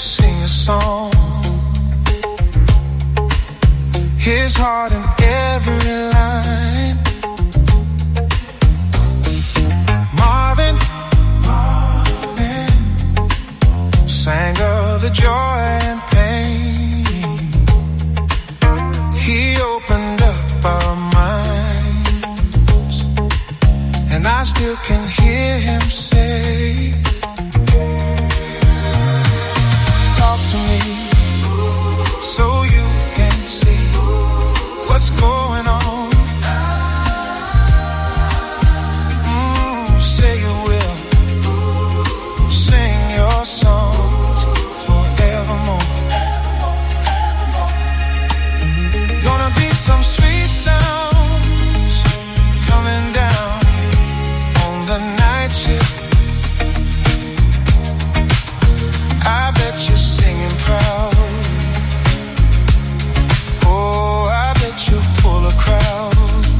sing a song. His heart in every line. Marvin sang of the joy and pain. He opened up our minds, and I still can hear him say, talk to me so you can see what's going on. Say you will sing your songs forevermore. Gonna be some sweet sounds coming down on the night shift. I bet you're singing proud. Oh, I bet you'll pull a crowd.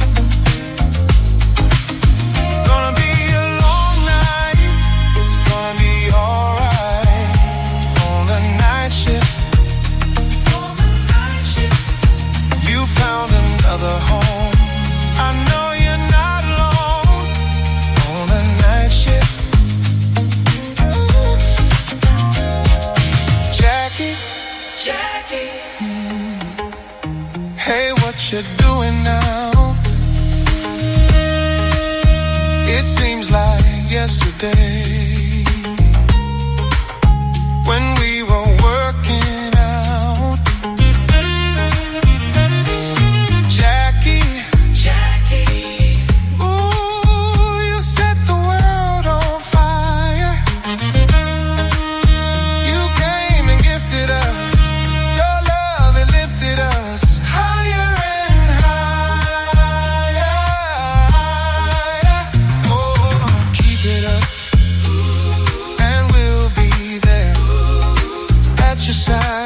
Gonna be a long night. It's gonna be alright on the night shift. On the night shift. You found another home. I know you're not alone on the night shift. Jackie, Jackie. Hey, what you doing now? It seems like yesterday when we were working out. Jackie, Jackie. Ooh, you set the world on fire. You came and gifted us. Your love, it lifted us higher and higher. Oh, keep it up, and we'll be there at your side.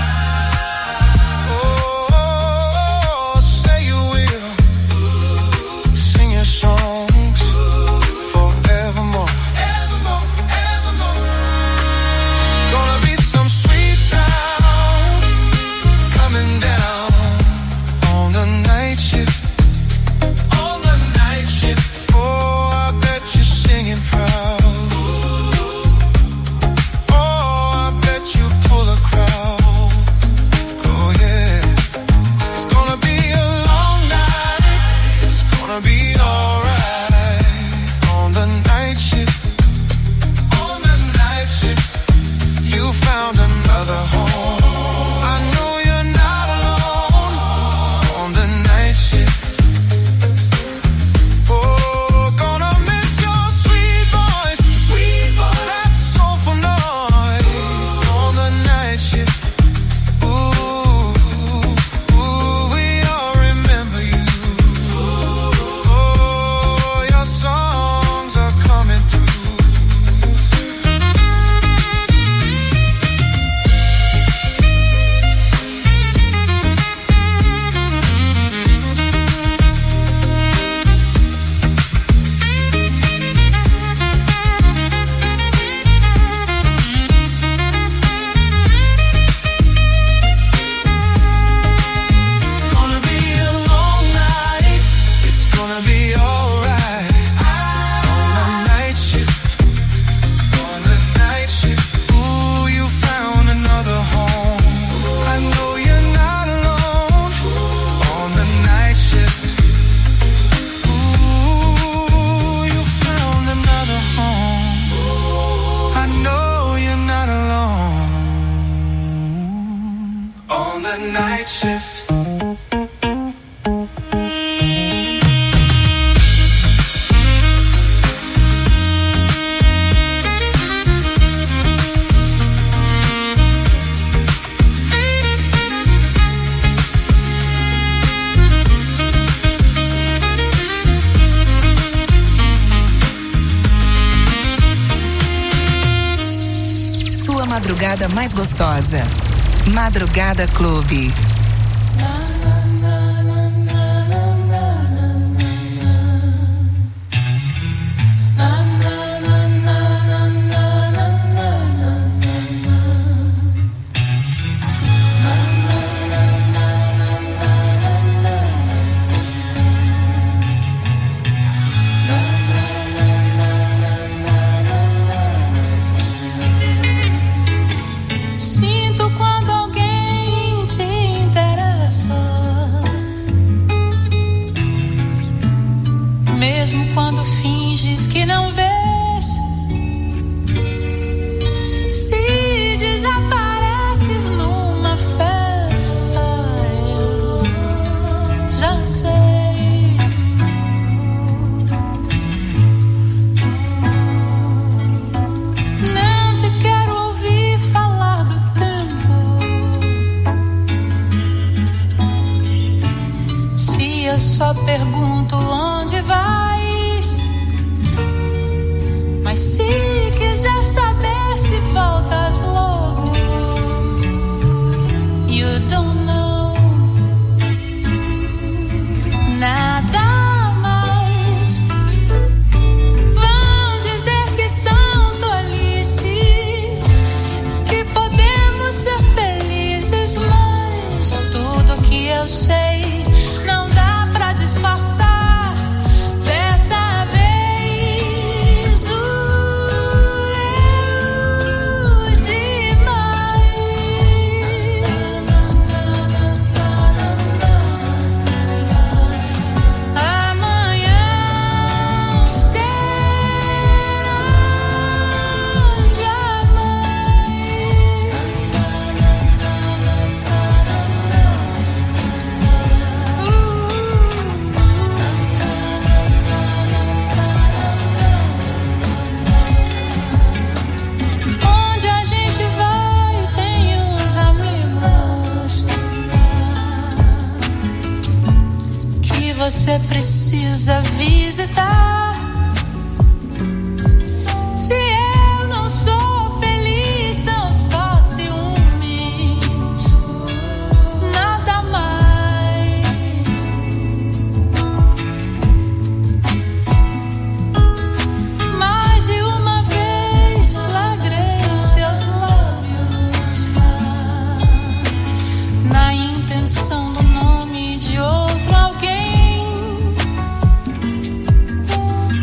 Oh, say you will sing your songs forevermore. Evermore, evermore. Gonna be some sweet sounds coming down on the night shift. On the night shift. Oh, I bet you're singing proud. Oh, I bet you pull a crowd. Oh yeah. It's gonna be a long night. It's gonna be alright on the night shift. On the night shift. You found another home. I know you're not alone on the night shift. Oh, gonna miss your sweet voice, that soulful noise on the night shift. Ooh, we all remember you. Oh, your songs are coming through. Gonna be a long night. It's gonna be alright on the night shift. On the night shift. Ooh, you found another home. I know you're not alone on the night shift. Ooh, you found another home. I know you're not alone on the night shift. Sua madrugada mais gostosa. Madrugada Clube. pergunto onde vais. Mas se quiser saber se voltas logo, you don't know nada mais. Vão dizer que são tolices, que podemos ser felizes, mas tudo que eu sei não dá pra disfarçar. Dessa vez doeu demais. Amanhã será onde a gente vai, tem os amigos que você precisa visitar. Se eu não sou feliz, são só ciúmes, nada mais. Mais de uma vez flagrei os seus lábios na intenção do nome de outro alguém.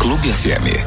Clube FM.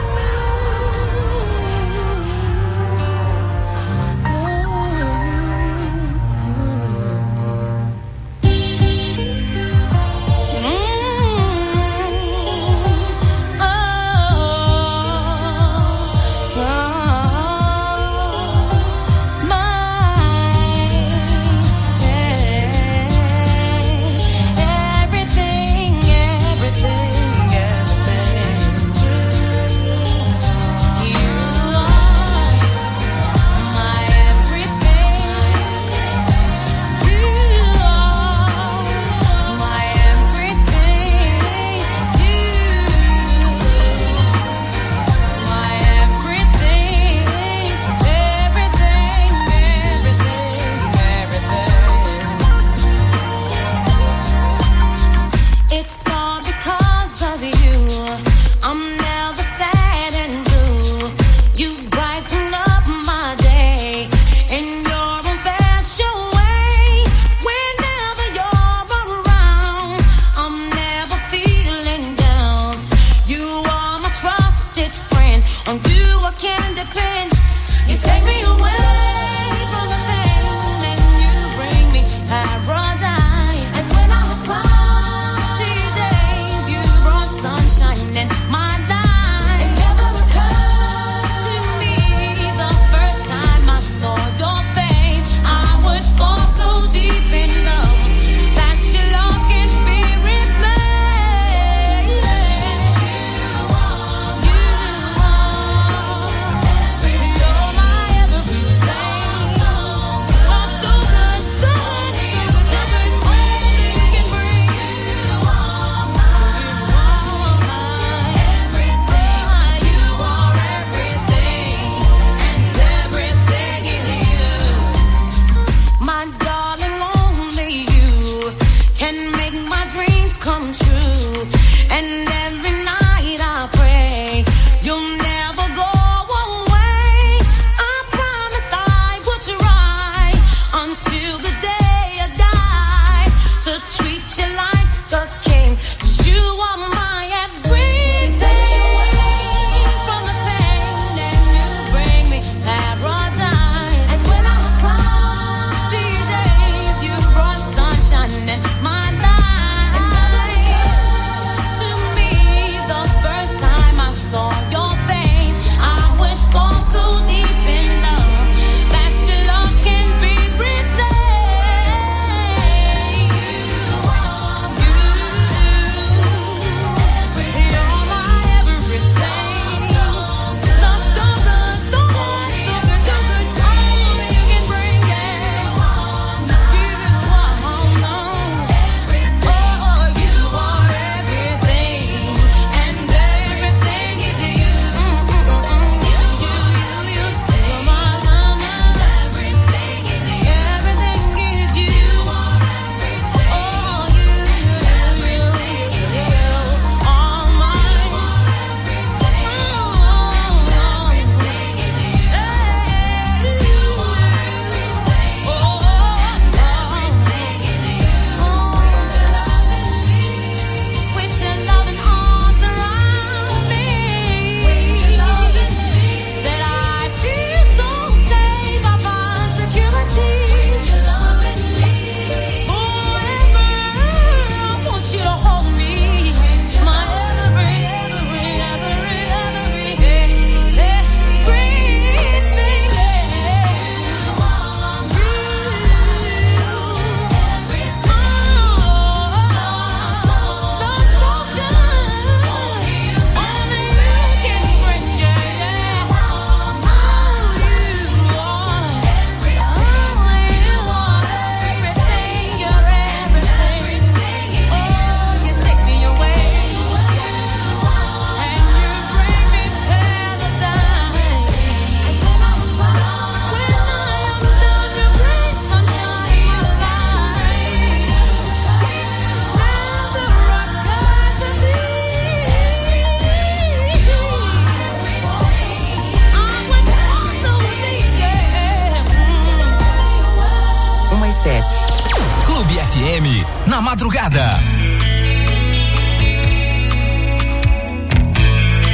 FM, na madrugada.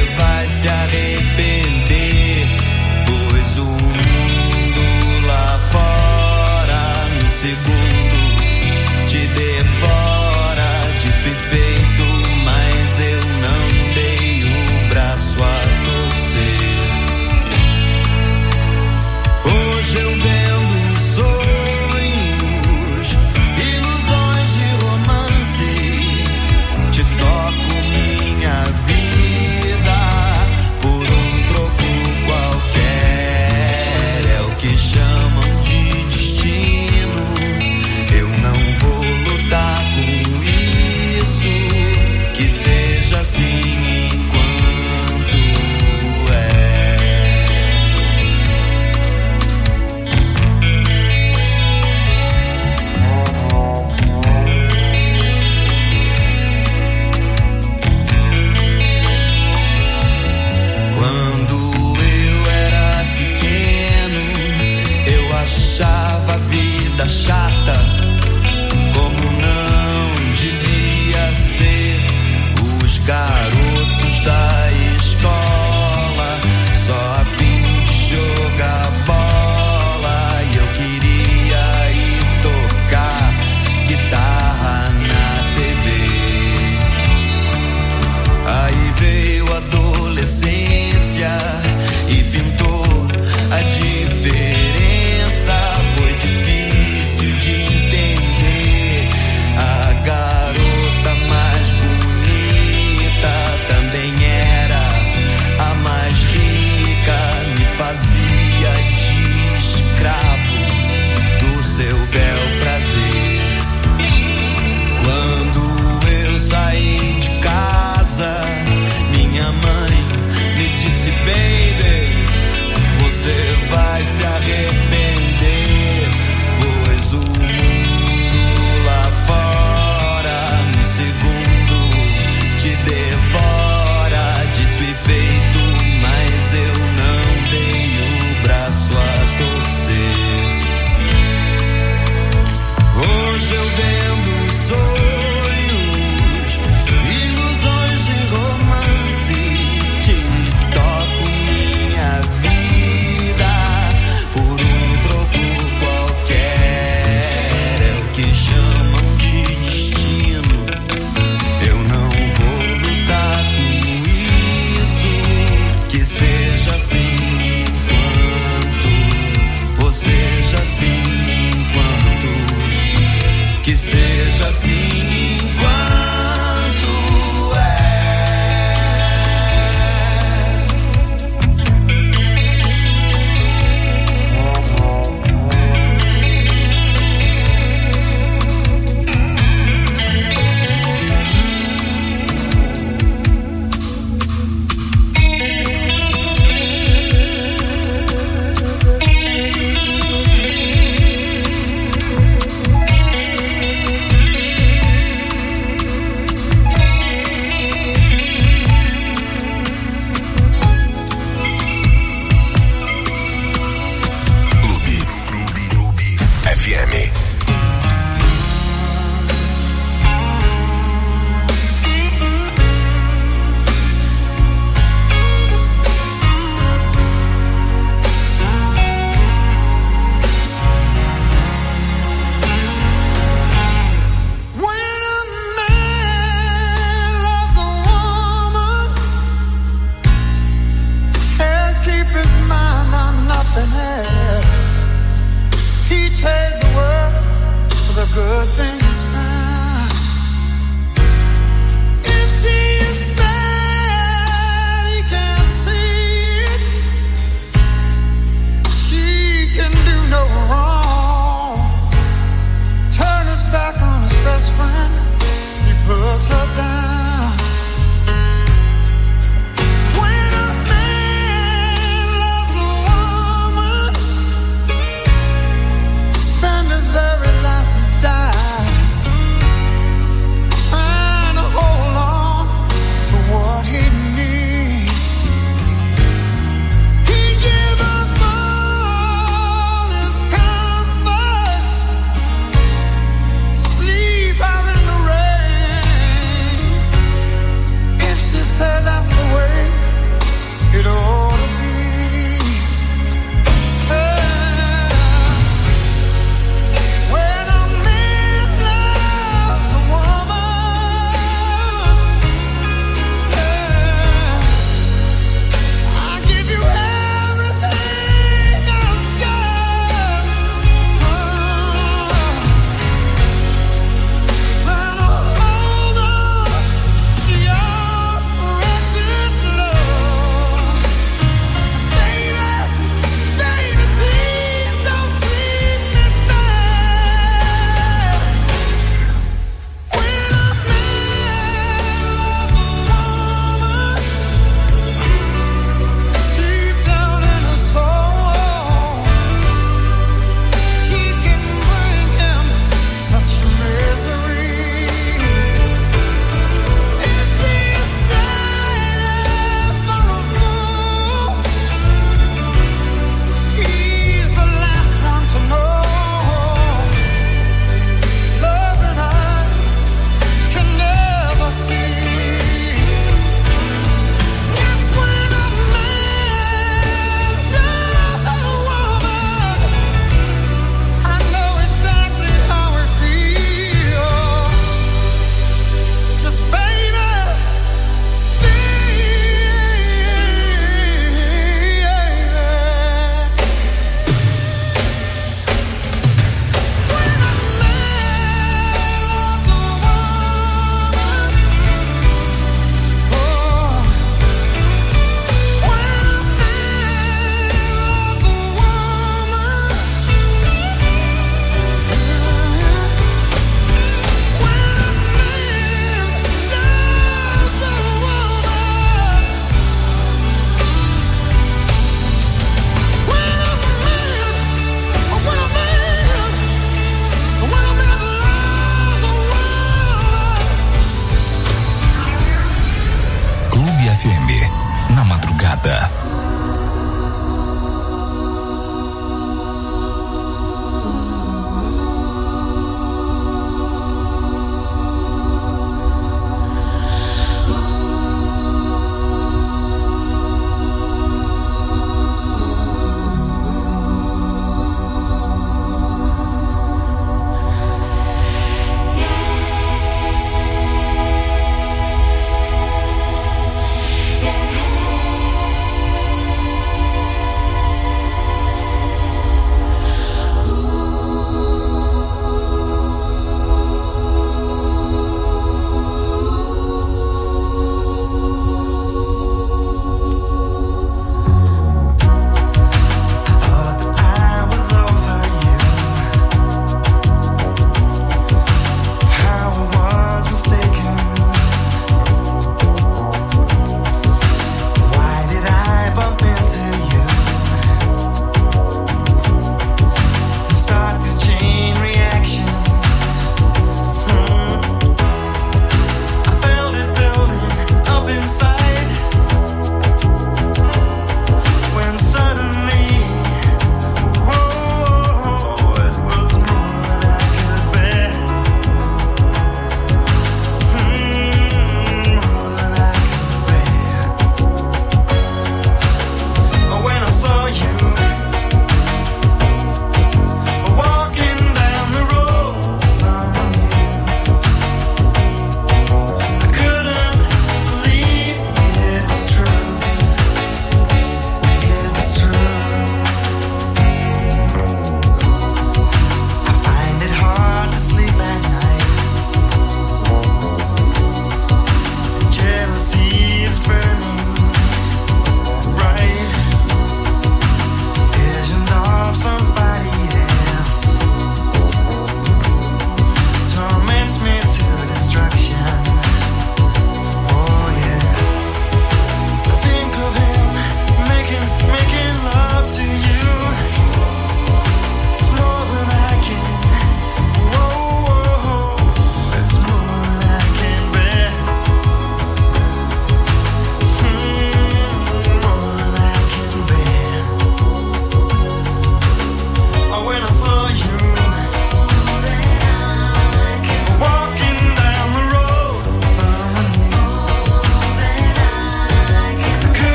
vai se arrepender, pois o mundo lá fora no segundo te devora de perfeito, mas eu não dei o braço a torcer. Hoje eu vendo sonhos, ilusões de romance, te toco minha vida por um troco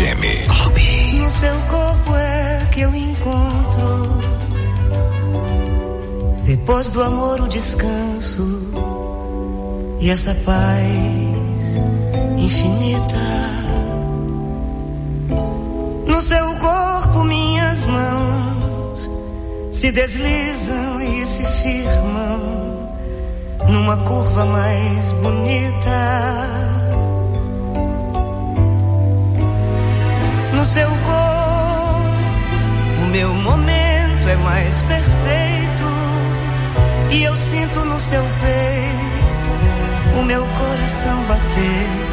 FM. Clube. No seu corpo é que eu encontro, depois do amor, o descanso e essa paz infinita. No seu corpo minhas mãos se deslizam e se firmam numa curva mais bonita. No seu corpo o meu momento é mais perfeito e eu sinto no seu peito o meu coração bater.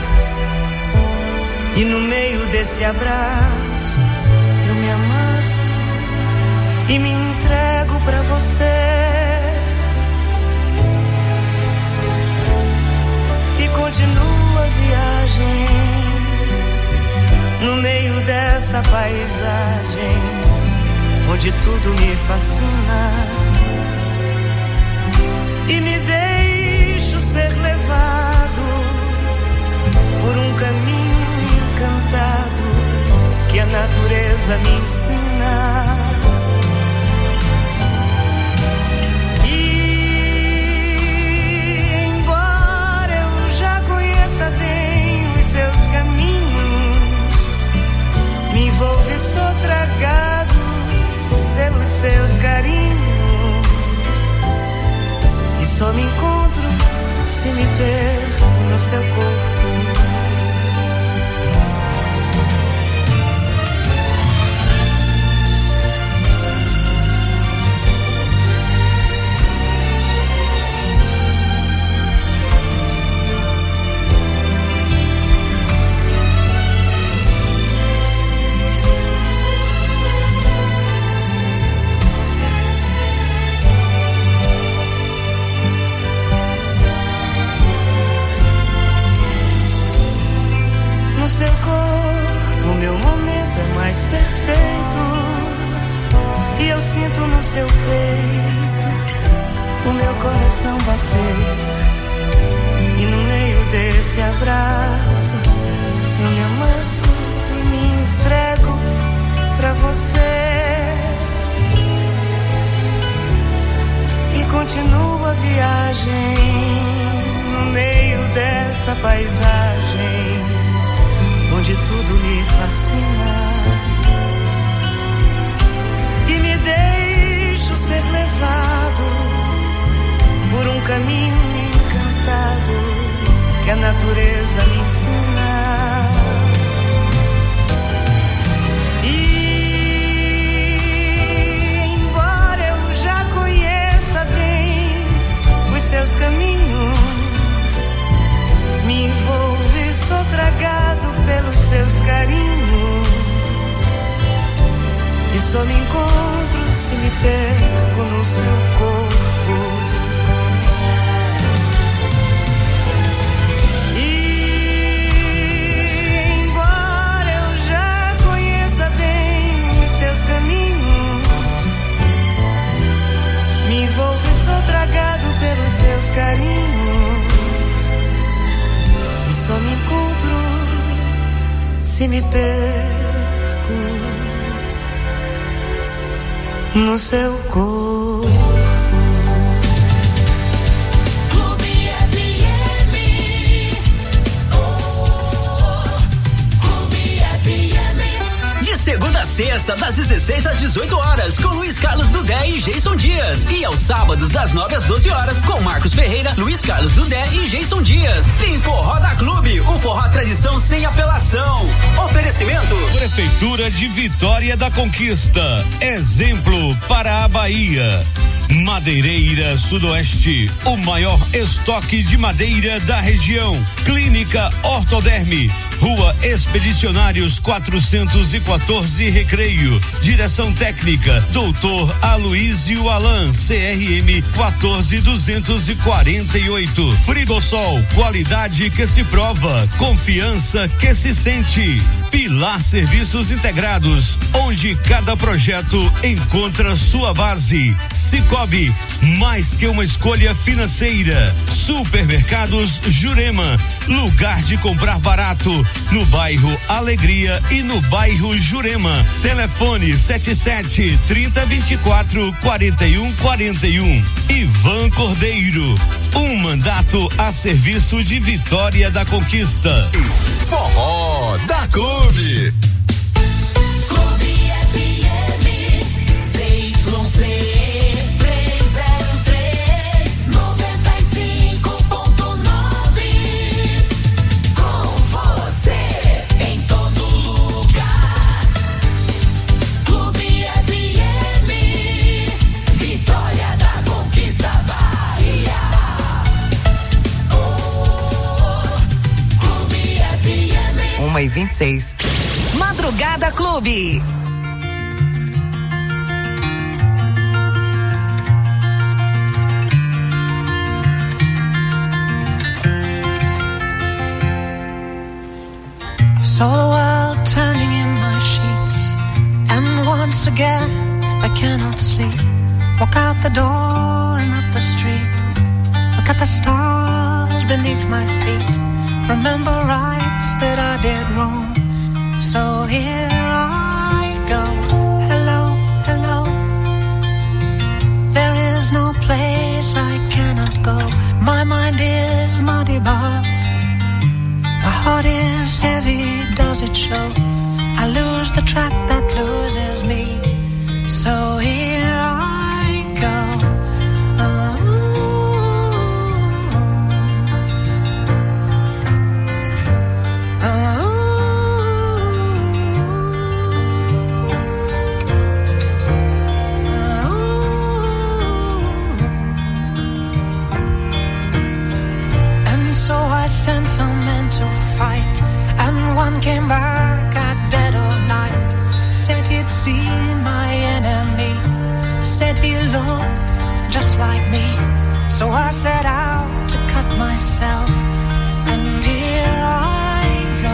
E no meio desse abraço eu me amasso e me entrego pra você. E continua a viagem no meio dessa paisagem onde tudo me fascina. E me deixo ser levado por um caminho encantado que a natureza me ensina. E embora eu já conheça bem os seus caminhos, me envolvo e sou tragado pelos seus carinhos. E só me encontro se me perco no seu corpo. Perfeito, e eu sinto no seu peito o meu coração bater. E no meio desse abraço eu me amasso e me entrego pra você. E continua a viagem no meio dessa paisagem onde tudo me fascina. E me deixo ser levado por um caminho encantado que a natureza me ensina. E embora eu já conheça bem os seus caminhos, me envolvo e sou tragado pelos seus carinhos. E só me encontro se me perco no seu corpo. E embora eu já conheça bem os seus caminhos, me envolvo e sou tragado pelos seus carinhos. E só me encontro se me perco no seu corpo. Clube FM. Clube FM. De segunda a sexta, das 16 às 18 horas, com Luiz Carlos Dudé e Jason Dias. E aos sábados, das 9 às 12 horas, com Marcos Ferreira, Luiz Carlos Dudé e Jason Dias. Tem Forró da Clube, o forró tradição sem apelação. Oferecimento: Prefeitura de Vitória da Conquista. Exemplo para a Bahia. Madeireira Sudoeste, o maior estoque de madeira da região. Clínica Ortoderme, Rua Expedicionários 414 Recreio. Direção técnica Doutor Aloísio Alan, CRM 14248. Frigosol, qualidade que se prova, confiança que se sente. Pilar Serviços Integrados, onde cada projeto encontra sua base. Cicobi, mais que uma escolha financeira. Supermercados Jurema, lugar de comprar barato. no bairro Alegria e no bairro Jurema. Telefone 77-30-24-41-41. Ivan Cordeiro, um mandato a serviço de Vitória da Conquista. Forró da Clube. Clube FM, ZYC 303, 95.9. Com você em todo lugar. Clube FM, Vitória da Conquista, Bahia. Clube FM. 1h26. Madrugada Clube. Saw the world turning in my sheets, and once again I cannot sleep. Walk out the door and up the street, look at the stars beneath my feet. Remember rights that I did wrong, so here I go. Hello, hello. There is no place I cannot go. My mind is muddy, but my heart is heavy, does it show? I lose the track that loses me, so here I go. And so I sent some men to fight, and one came back at dead of night. Said he'd seen my enemy, said he looked just like me. So I set out to cut myself, and here I go.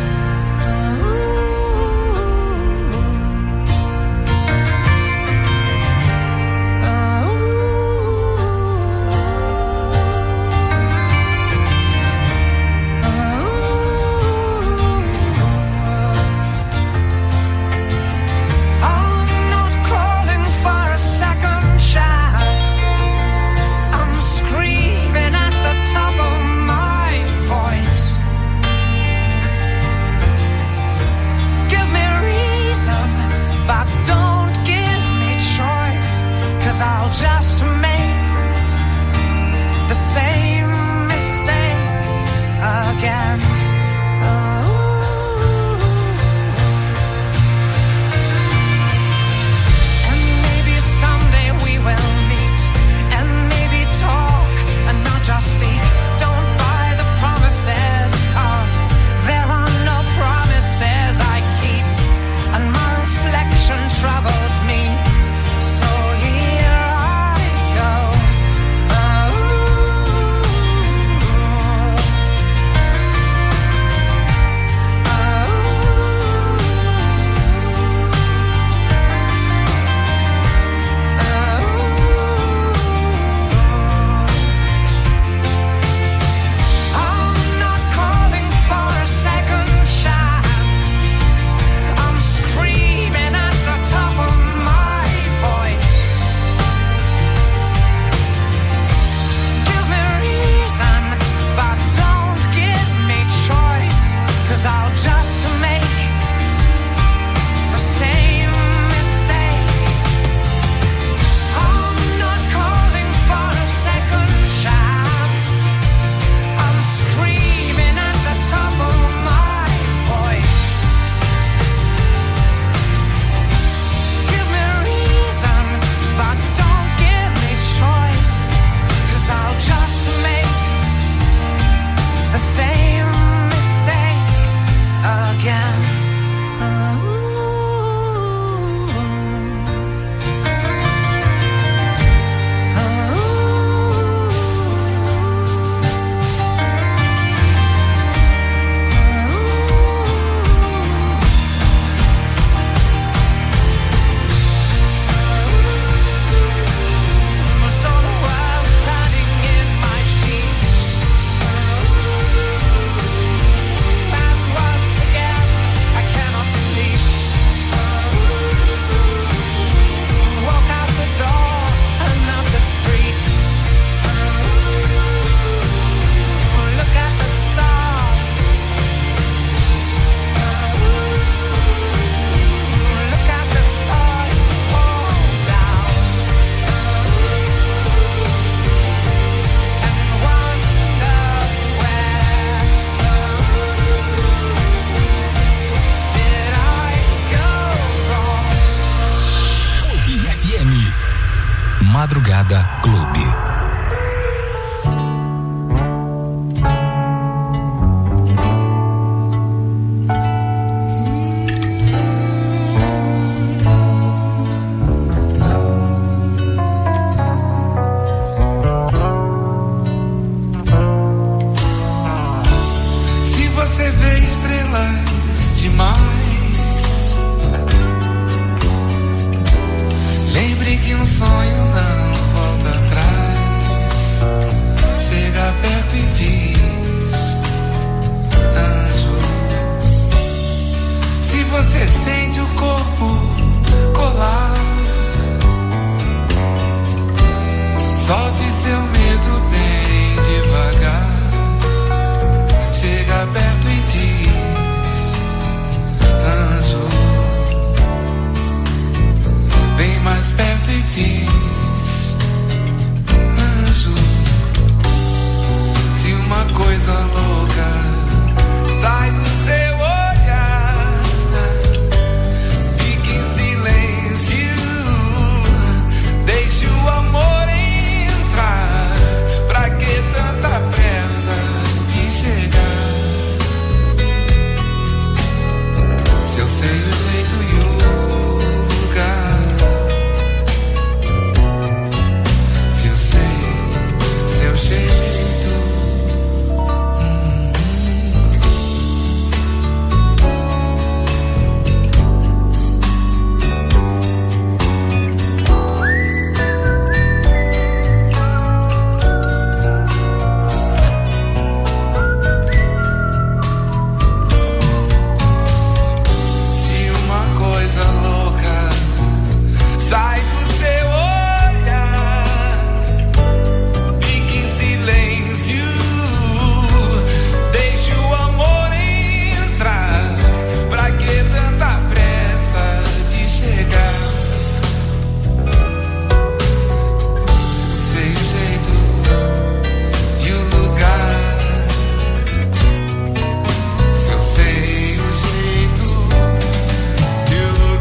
I'm not calling for a second chance. I'm screaming at the top of my voice. Give me reason, but don't give me choice, 'cause I'll just make the same mistake again. And maybe someday we will meet, and maybe talk and not just speak. Don't buy the promises, 'cause there are no promises I keep, and my reflection troubles me, so here I go. Madrugada Clube. Se você vê estrelas demais, lembre que um sonho não volta atrás. Chega perto e diz: anjo. Se você sente o corpo colar, solte seu medo bem devagar. Chega perto e diz: anjo. Vem mais perto e diz: anjo. Se uma coisa louca sai do seu olhar, fique em silêncio, deixe o amor entrar. Pra que tanta pressa de chegar? Se eu sei o jeito e o lugar, se eu sei seu jeito. Se uma coisa louca sai do seu olhar, fique em silêncio, deixe o amor entrar. Pra que tanta pressa de chegar? Sei o jeito e o lugar. Se eu sei o jeito e o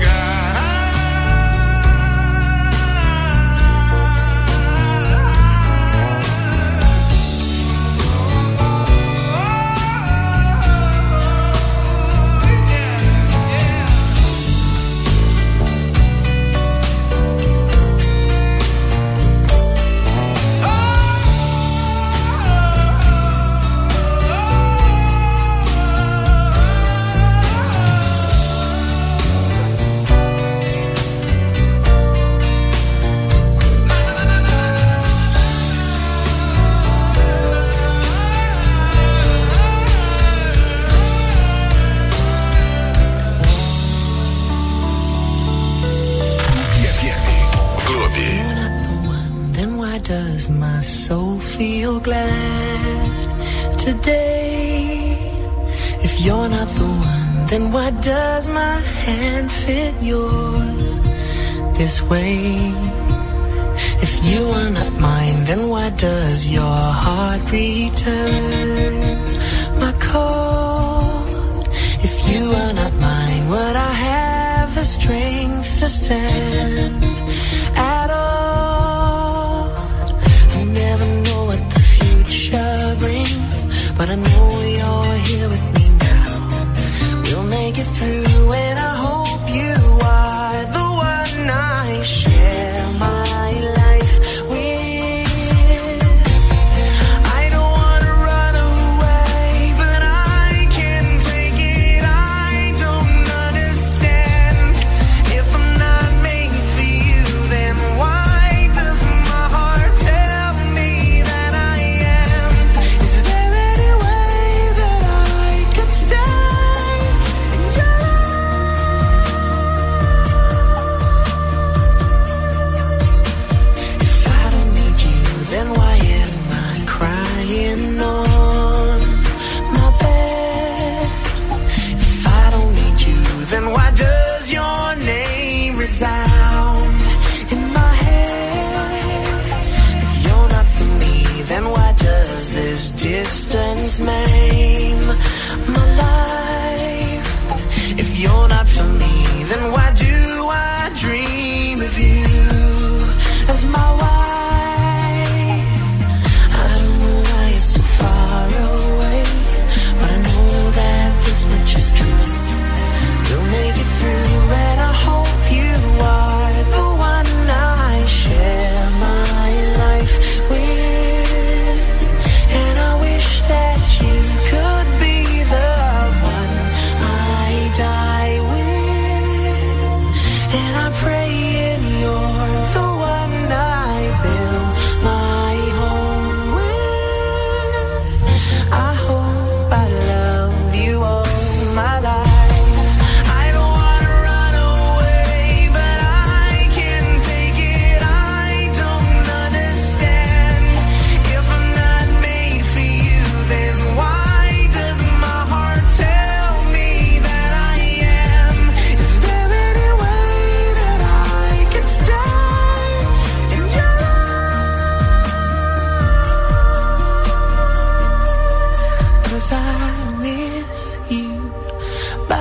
Clube. Then why does my soul feel glad today? If you're not the one, then why does my hand fit yours this way? If you are not mine, then why does your heart return my call? If you are not mine, would I have the strength to stand at all? I never know what the future brings, but I know you're here with me now. We'll make it through, and I hope you are the one I share my life with. I don't wanna run away, but I can't take it. I don't understand if I'm not made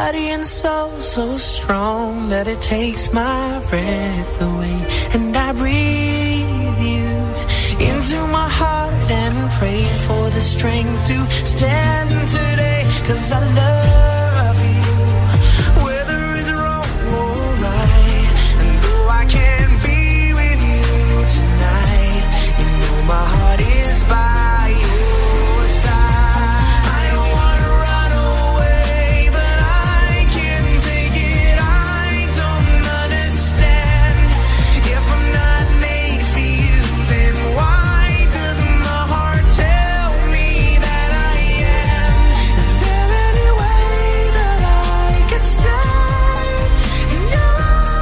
body and soul so strong that it takes my breath away. And I breathe you into my heart and pray for the strength to stand today. 'Cause I love you, whether it's wrong or right. And though I can't be with you tonight, you know my heart is by your side. I don't wanna run away, but I can't take it. I don't understand. If I'm not made for you, then why doesn't my heart tell me that I am? Is there any way that I could stay in your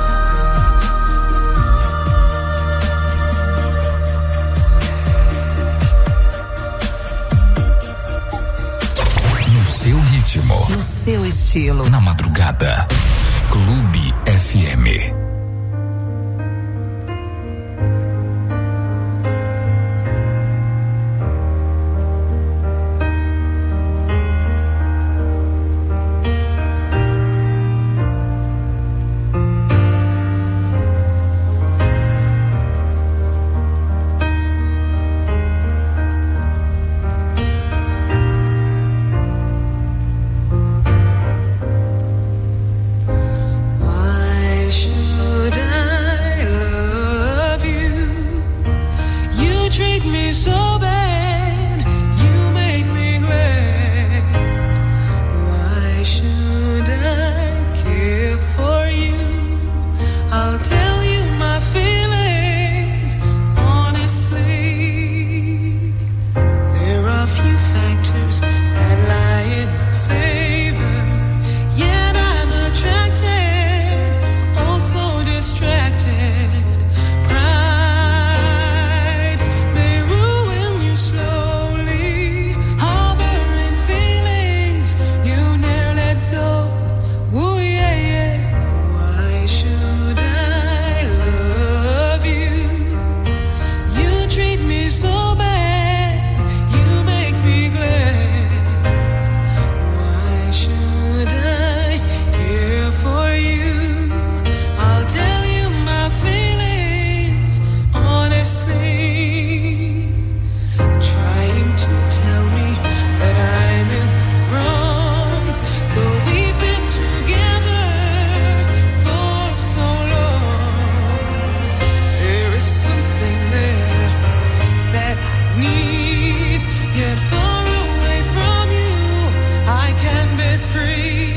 No seu ritmo, No seu estilo. na madrugada. Clube FM. Why should I love you? You treat me so bad, you make me glad. Why should I care for you? I'll tell you my feelings honestly. There are few factors that lie in favor, yet I'm attracted, also distracted. Pride may ruin you slowly, harboring feelings you never let go. Ooh, yeah, yeah. Why should I love you? You treat me so bad, you make me glad. Why should I care for you? I'll tell you my feelings honestly. Trying to tell me that I'm in wrong, though we've been together for so long. There is something there that I need, yet far away from you I can be free.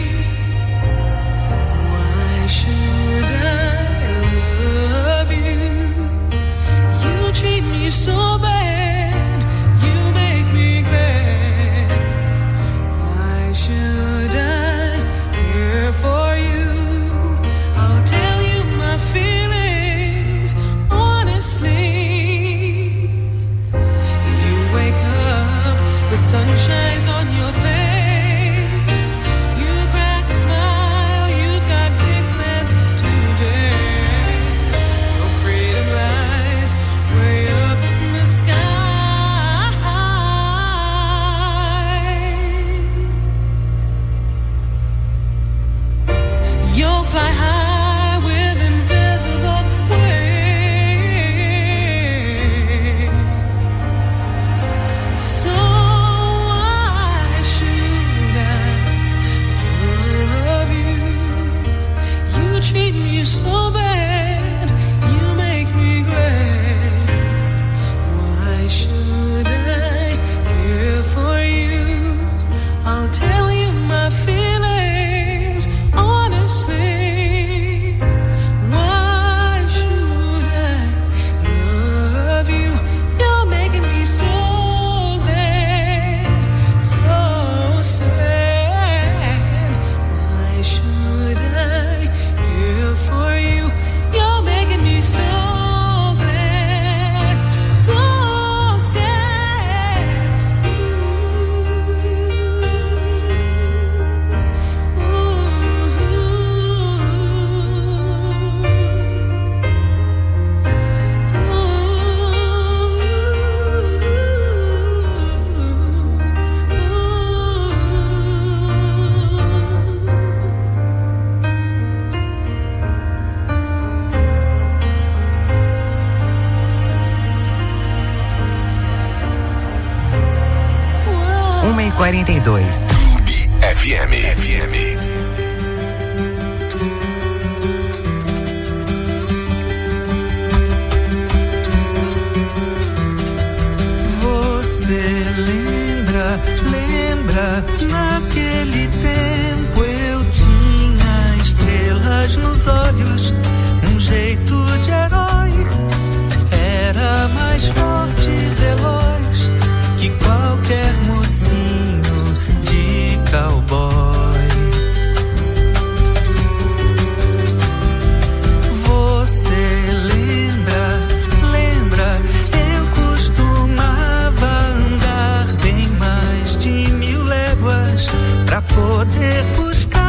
Why should I love you? You treat me so bad, you make me glad. Why should I care for you? I'll tell you my feelings honestly. You wake up, the sun shines on your face. You crack a smile, you've got big plans today. Your freedom lies way up in the sky. You'll fly high with invisible wings. So why 42. Clube FM. Você lembra, naquele tempo eu tinha estrelas nos olhos, um jeito de herói, era mais forte e veloz que qualquer mocinho de cowboy. Você lembra, eu costumava andar bem mais de 1000 léguas pra poder buscar